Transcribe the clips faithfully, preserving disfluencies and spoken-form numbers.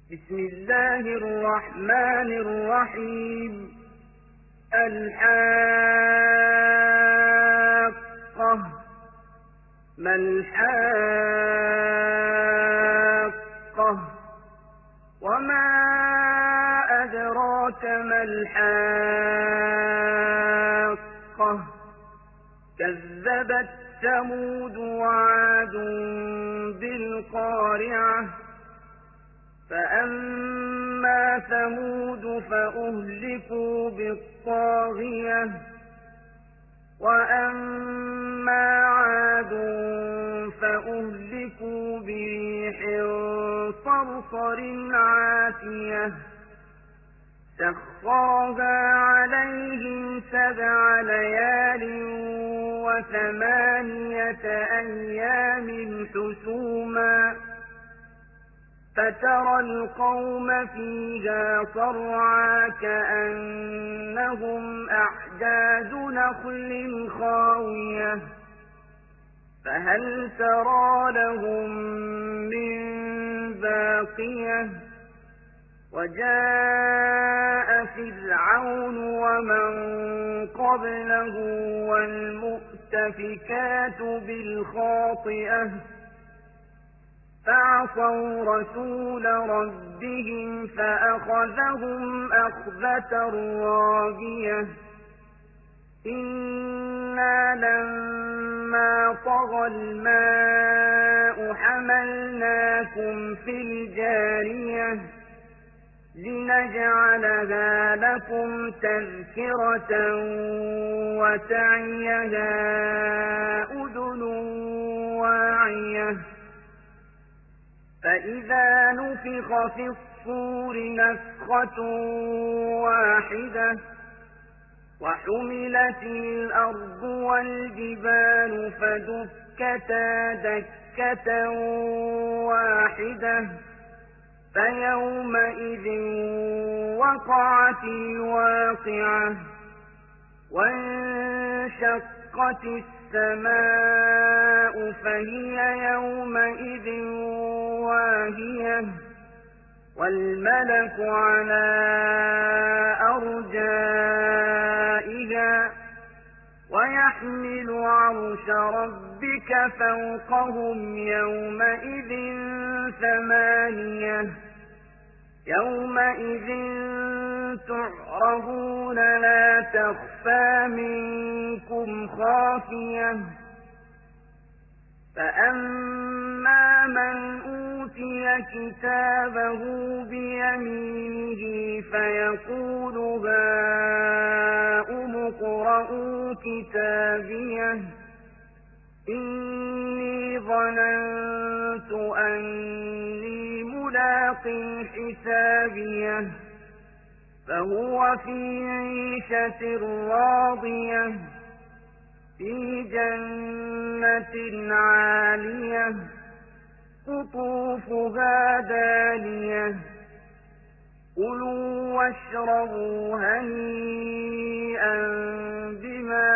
بسم الله الرحمن الرحيم الحاقة ما الحاقة وما أدراك ما الحاقة كذبت ثمود وعاد بالقارعة فأما ثمود فأهلكوا بالطاغية وأما عاد فأهلكوا بريح صرصر عاتية سخرها عليهم سبع ليال وثمانية أيام حسوما فترى القوم فيها صرعا كأنهم أعجاز نخل خاوية فهل ترى لهم من باقية وجاء فرعون ومن قبله والمؤتفكات بالخاطئة فعصوا رسول ربهم فأخذهم أخذة رابية إنا لما طغى الماء حملناكم في الجارية لنجعلها لكم تذكرة وتعيها أذن واعية فإذا نفخ في الصور نفخة واحدة وحملت الأرض والجبال فدكتا دكة واحدة فيومئذ وقعت الواقعة وانشقت السماء فهي يومئذ واهية والملك على أرجائها ويحمل عرش ربك فوقهم يومئذ ثمانية يومئذ تعرضون لا تخفى منكم خافية فأما من أوتي كتابه بيمينه فيقول هاؤم اقرءوا كتابيه إني ظننت أني ملاق حسابيه فهو في عيشة راضية في جنة عالية قطوفها دانية كلوا واشربوا هنيئا بما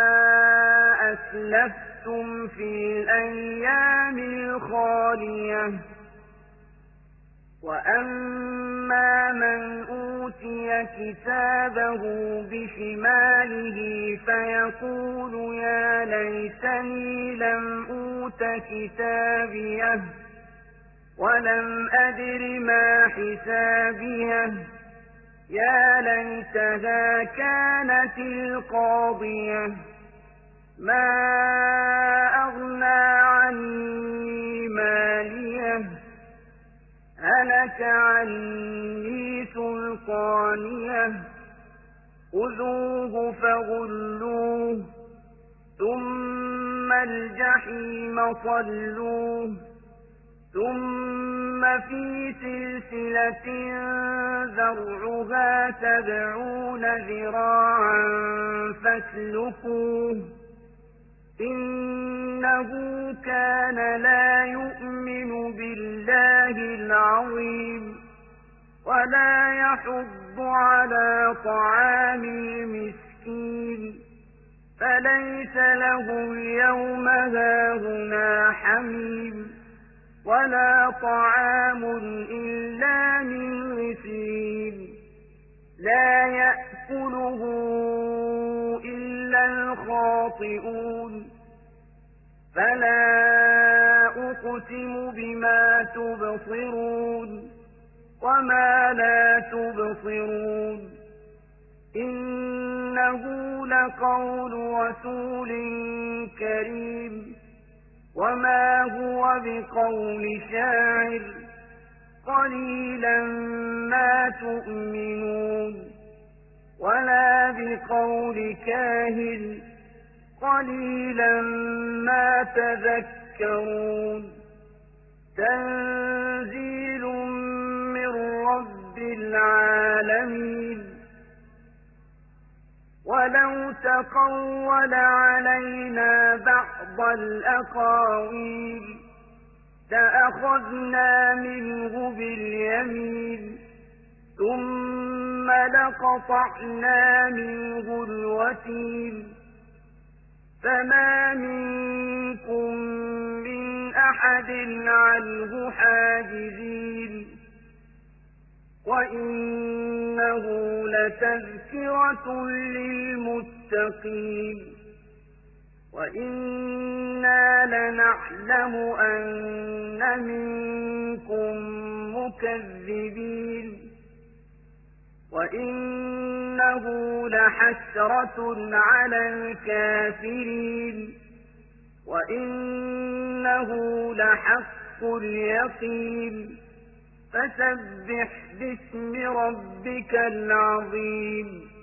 أسلفتم في الأيام الخالية وأما من أوتي كتابه بشماله فيقول يا ليتني لم أوت كتابيه ولم أدر ما حسابيه يا ليتها كانت القاضية ما أغنى عني ماليه هلك عني سلطانيه خذوه فغلوه ثم الجحيم صلوه ثم في سلسلة ذرعها سبعون ذراعا فاسلكوه إنه كان لا يؤمن بالله العظيم ولا يحض على طعام المسكين فليس له اليوم هاهنا حميم ولا طعام إلا من سِنِينَ لَا يَأْكُلُهُ إِلَّا الْخَاطِئُونَ فَلَا أُقْسِمُ بِمَا تُبْصِرُونَ وَمَا لَا تُبْصِرُونَ إِنَّهُ لَقَوْلُ رَسُولٍ كَرِيمٍ وَمَا هُوَ بِقَوْلِ شَاعِرٍ قَلِيلًا مَا تُؤْمِنُونَ وَلَا بِقَوْلِ كَاهِنٍ قَلِيلًا مَا تَذَكَّرُونَ تَنزِيلٌ مِّن رَّبِّ الْعَالَمِينَ وَلَوْ تَقَوَّلَ عَلَيْنَا بَعْضَ الْأَقَاوِيلِ لَأَخَذْنَا مِنْهُ بِالْيَمِينِ ثُمَّ لَقَطَعْنَا مِنْهُ الْوَتِينَ فَمَا مِنكُم مِّنْ أَحَدٍ عَنْهُ حَاجِزِينَ وَإِنَّهُ لَتَذْكِرَةٌ لِّلْمُتَّقِينَ وَإِنَّا لَنَعْلَمُ أَنَّ مِنكُم مُّكَذِّبِينَ وَإِنَّهُ لَحَسْرَةٌ عَلَى الْكَافِرِينَ وَإِنَّهُ لَحَقُّ الْيَقِينِ فَسَبِّحْ بِاسْمِ رَبِّكَ الْعَظِيمِ